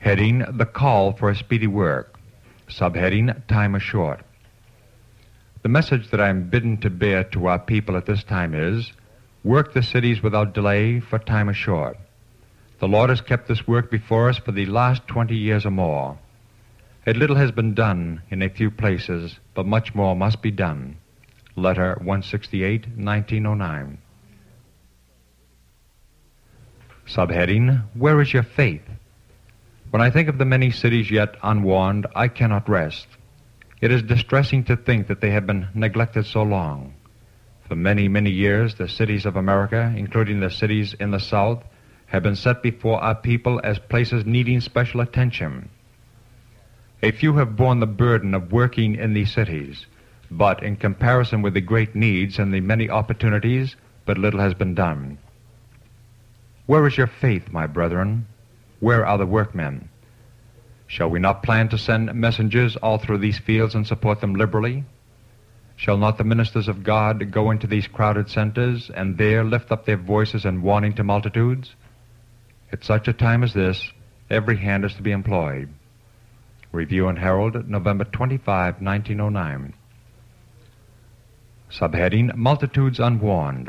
Heading, The Call for a Speedy Work. Subheading, Time is Short. The message that I am bidden to bear to our people at this time is, work the cities without delay, for time is short. The Lord has kept this work before us for the last 20 years or more. A little has been done in a few places, but much more must be done. Letter 168, 1909. Subheading, Where is your faith? When I think of the many cities yet unwarned, I cannot rest. It is distressing to think that they have been neglected so long. For many, many years, the cities of America, including the cities in the South, have been set before our people as places needing special attention. A few have borne the burden of working in these cities, but in comparison with the great needs and the many opportunities, but little has been done. Where is your faith, my brethren? Where are the workmen? Shall we not plan to send messengers all through these fields and support them liberally? Shall not the ministers of God go into these crowded centers and there lift up their voices in warning to multitudes? At such a time as this, every hand is to be employed. Review and Herald, November 25, 1909. Subheading, Multitudes Unwarned.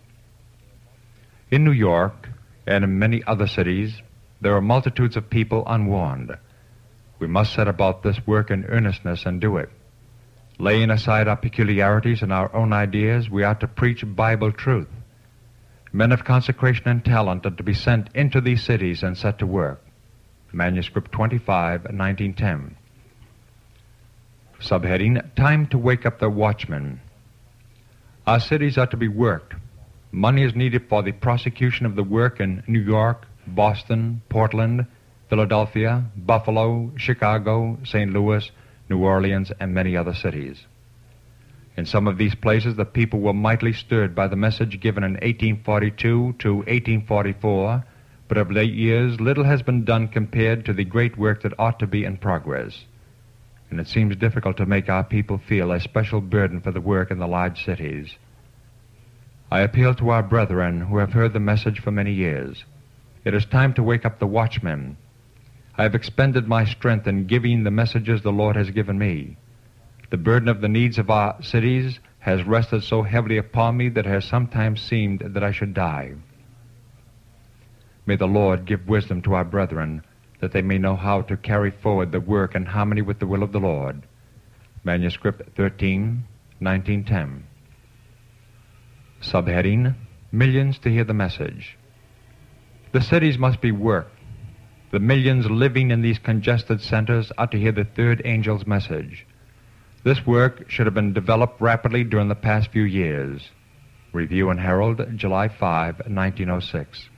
In New York and in many other cities, there are multitudes of people unwarned. We must set about this work in earnestness and do it. Laying aside our peculiarities and our own ideas, we are to preach Bible truth. Men of consecration and talent are to be sent into these cities and set to work. Manuscript 25, 1910. Subheading, Time to Wake Up the Watchmen. Our cities are to be worked. Money is needed for the prosecution of the work in New York, Boston, Portland, Philadelphia, Buffalo, Chicago, St. Louis, New Orleans, and many other cities. In some of these places, the people were mightily stirred by the message given in 1842 to 1844, but of late years little has been done compared to the great work that ought to be in progress. And it seems difficult to make our people feel a special burden for the work in the large cities. I appeal to our brethren who have heard the message for many years. It is time to wake up the watchmen. I have expended my strength in giving the messages the Lord has given me. The burden of the needs of our cities has rested so heavily upon me that it has sometimes seemed that I should die. May the Lord give wisdom to our brethren, that they may know how to carry forward the work in harmony with the will of the Lord. Manuscript 13, 1910. Subheading, Millions to hear the message. The cities must be worked. The millions living in these congested centers are to hear the third angel's message. This work should have been developed rapidly during the past few years. Review and Herald, July 5, 1906.